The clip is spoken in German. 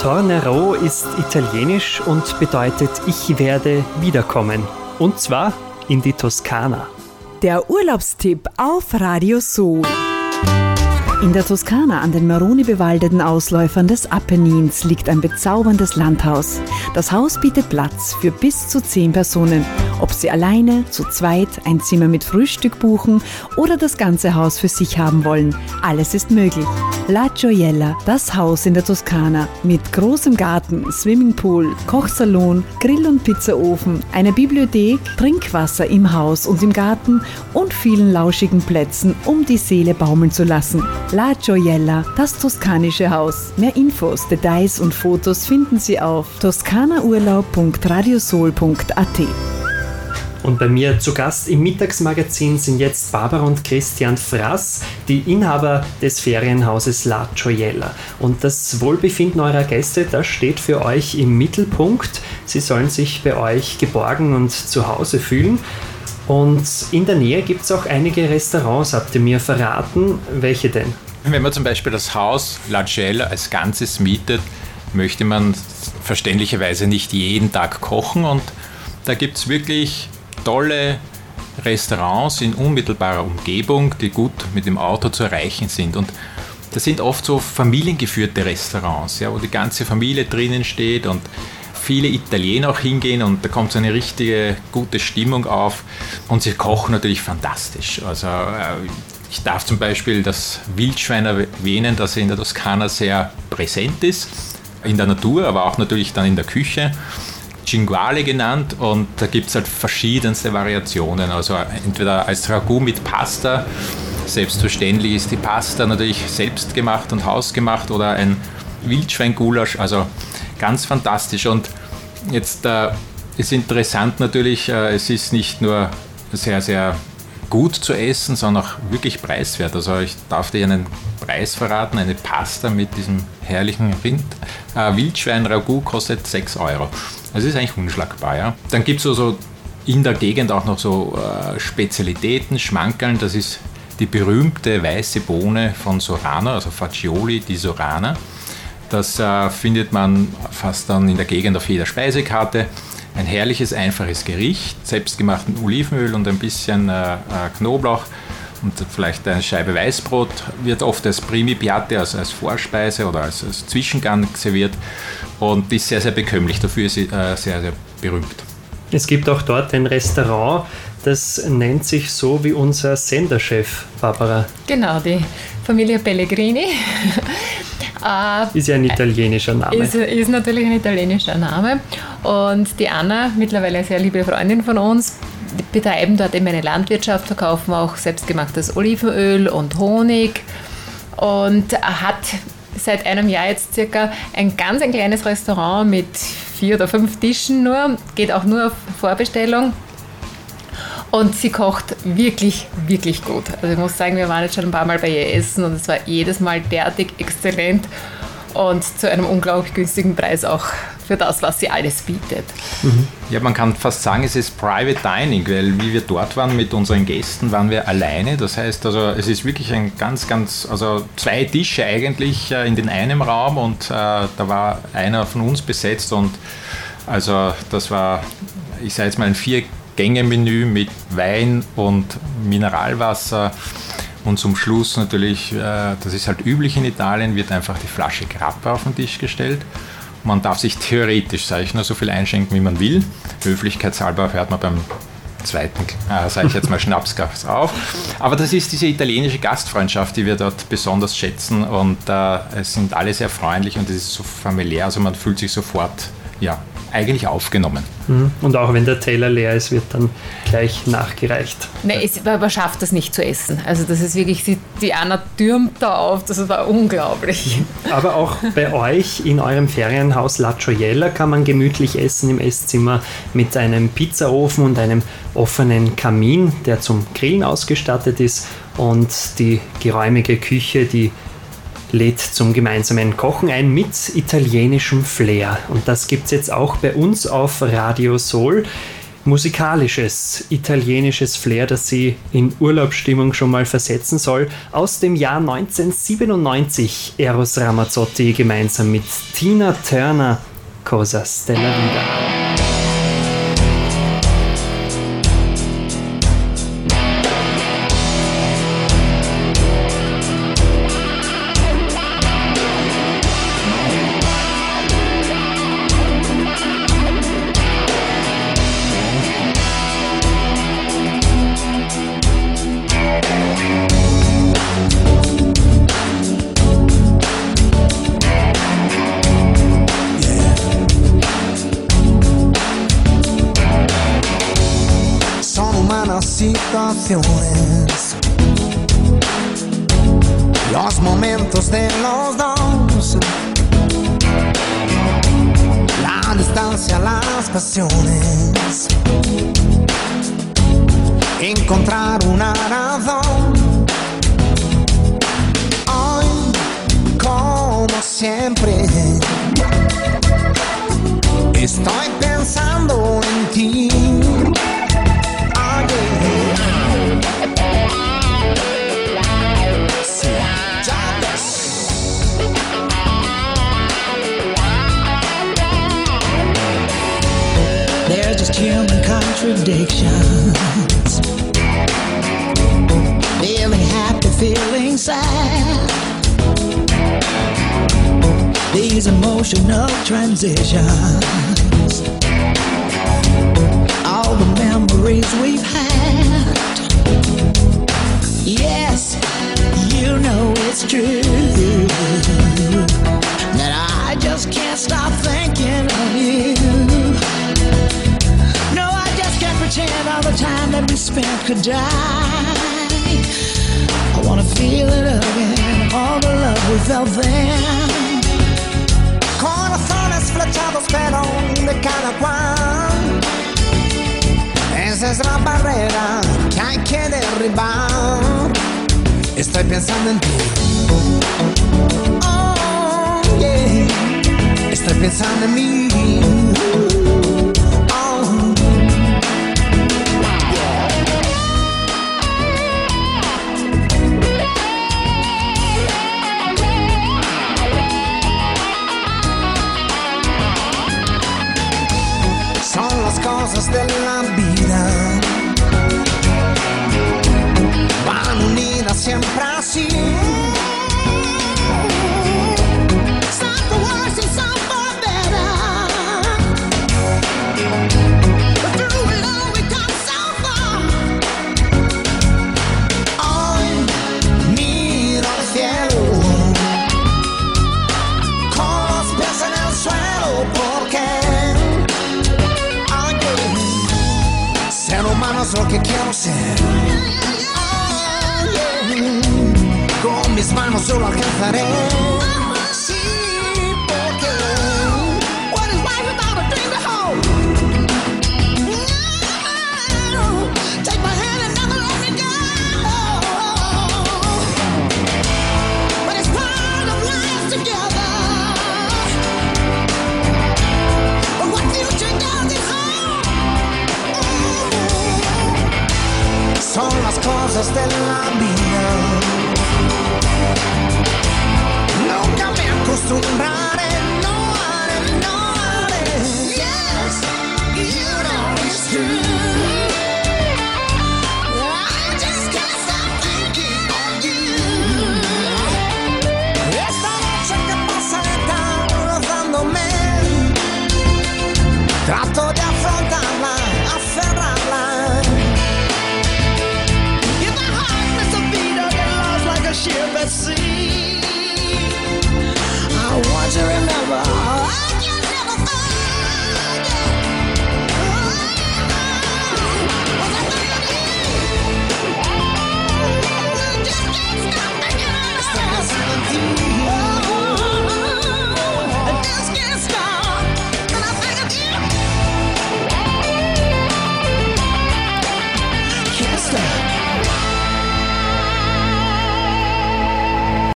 Tornerò ist italienisch und bedeutet ich werde wiederkommen. Und zwar in die Toskana. Der Urlaubstipp auf Radio Soul. In der Toskana an den Maroni-bewaldeten Ausläufern des Apennins liegt ein bezauberndes Landhaus. Das Haus bietet Platz für bis zu 10 Personen. Ob sie alleine, zu zweit, ein Zimmer mit Frühstück buchen oder das ganze Haus für sich haben wollen. Alles ist möglich. La Gioiella, das Haus in der Toskana mit großem Garten, Swimmingpool, Kochsalon, Grill- und Pizzaofen, einer Bibliothek, Trinkwasser im Haus und im Garten und vielen lauschigen Plätzen, um die Seele baumeln zu lassen. La Gioiella, das toskanische Haus. Mehr Infos, Details und Fotos finden Sie auf toskanaurlaub.radiosol.at. Und bei mir zu Gast im Mittagsmagazin sind jetzt Barbara und Christian Frass, die Inhaber des Ferienhauses La Gioiella. Und das Wohlbefinden eurer Gäste, das steht für euch im Mittelpunkt. Sie sollen sich bei euch geborgen und zu Hause fühlen. Und in der Nähe gibt es auch einige Restaurants, habt ihr mir verraten. Welche denn? Wenn man zum Beispiel das Haus La Gioiella als Ganzes mietet, möchte man verständlicherweise nicht jeden Tag kochen. Und da gibt es wirklich tolle Restaurants in unmittelbarer Umgebung, die gut mit dem Auto zu erreichen sind. Und das sind oft so familiengeführte Restaurants, ja, wo die ganze Familie drinnen steht und viele Italiener auch hingehen und da kommt so eine richtige gute Stimmung auf und sie kochen natürlich fantastisch. Also ich darf zum Beispiel das Wildschwein erwähnen, das in der Toskana sehr präsent ist, in der Natur, aber auch natürlich dann in der Küche. Cinguale genannt und da gibt es halt verschiedenste Variationen, also entweder als Ragout mit Pasta, selbstverständlich ist die Pasta natürlich selbst gemacht und hausgemacht oder ein Wildschweingulasch, also ganz fantastisch und jetzt ist interessant natürlich, es ist nicht nur sehr, sehr gut zu essen, sondern auch wirklich preiswert, also ich darf dir einen Preis verraten, eine Pasta mit diesem herrlichen Rind, Wildschwein-Ragout kostet 6 €. Also ist eigentlich unschlagbar, ja. Dann gibt es so in der Gegend auch noch so Spezialitäten, Schmankerln. Das ist die berühmte weiße Bohne von Sorana, also Fagioli di Sorana. Das findet man fast dann in der Gegend auf jeder Speisekarte. Ein herrliches, einfaches Gericht, selbstgemachten Olivenöl und ein bisschen Knoblauch und vielleicht eine Scheibe Weißbrot. Wird oft als Primi Piatti, also als Vorspeise oder als Zwischengang serviert und ist sehr, sehr bekömmlich. Dafür ist sie sehr, sehr berühmt. Es gibt auch dort ein Restaurant, das nennt sich so wie unser Senderchef, Barbara. Genau, die Familie Pellegrini. Ist ja ein italienischer Name. Ist natürlich ein italienischer Name. Und die Anna, mittlerweile eine sehr liebe Freundin von uns, die betreiben dort eben eine Landwirtschaft, verkaufen auch selbstgemachtes Olivenöl und Honig und hat seit einem Jahr jetzt circa ein ganz kleines Restaurant mit 4 oder 5 Tischen nur, geht auch nur auf Vorbestellung. Und sie kocht wirklich, wirklich gut. Also ich muss sagen, wir waren jetzt schon ein paar Mal bei ihr essen und es war jedes Mal derartig exzellent und zu einem unglaublich günstigen Preis auch für das, was sie alles bietet. Ja, man kann fast sagen, es ist Private Dining, weil wie wir dort waren mit unseren Gästen, waren wir alleine. Das heißt, also es ist wirklich ein also 2 Tische eigentlich in den einem Raum und da war einer von uns besetzt und also das war, ich sage jetzt mal ein 4-Gänge-Menü mit Wein und Mineralwasser. Und zum Schluss natürlich, das ist halt üblich in Italien, wird einfach die Flasche Grappa auf den Tisch gestellt. Man darf sich theoretisch, sage ich, nur so viel einschenken, wie man will. Höflichkeitshalber hört man beim zweiten, sage ich jetzt mal, Schnapsglas auf. Aber das ist diese italienische Gastfreundschaft, die wir dort besonders schätzen. Und es sind alle sehr freundlich und es ist so familiär, also man fühlt sich sofort, ja, eigentlich aufgenommen. Und auch wenn der Teller leer ist, wird dann gleich nachgereicht. Nein, man schafft das nicht zu essen. Also das ist wirklich, die Anna türmt da auf, das war unglaublich. Aber auch bei euch in eurem Ferienhaus La Gioiella kann man gemütlich essen im Esszimmer mit einem Pizzaofen und einem offenen Kamin, der zum Grillen ausgestattet ist und die geräumige Küche, die lädt zum gemeinsamen Kochen ein mit italienischem Flair. Und das gibt es jetzt auch bei uns auf Radio Soul. musikalisches, italienisches Flair, das Sie in Urlaubsstimmung schon mal versetzen soll. Aus dem Jahr 1997 Eros Ramazzotti gemeinsam mit Tina Turner, Cosas della Vida. Situaciones, los momentos de los dos, la distancia, las pasiones, encontrar una razón. Hoy, como siempre, estoy pensando en ti. There's just human contradictions, feeling happy, feeling sad, these emotional transitions, all the memories we've had. Yes, you know it's true that I just can't stop thinking of you. No, I just can't pretend all the time that we spent could die. I wanna feel it again, all the love we felt then. Corazones flechados pero de cada cual. Esa es la barrera que hay que derribar. Estoy pensando en ti. Oh, yeah. Estoy pensando en mí. Oh, yeah. Son las cosas de la vida, van unidas siempre así. Some for worse and some for better, but through it all we come so far. Hoy miro al cielo con los pies en el suelo porque ser humano es lo que quiero ser. Con mis manos yo lo alcanzaré. Sí, porque what is life without a dream to hold? No, take my hand and never let me go. But it's part of life together. But what future does it hold? Son las cosas de la vida. Nunca me acostumbraré, no haré, no haré. Yes, you know it's true. I just can't stop thinking of you. Esta noche que pasa lenta rozándome, trato de afrontarla, aferrarla. If my heart misses a beat, I get lost like a ship at sea.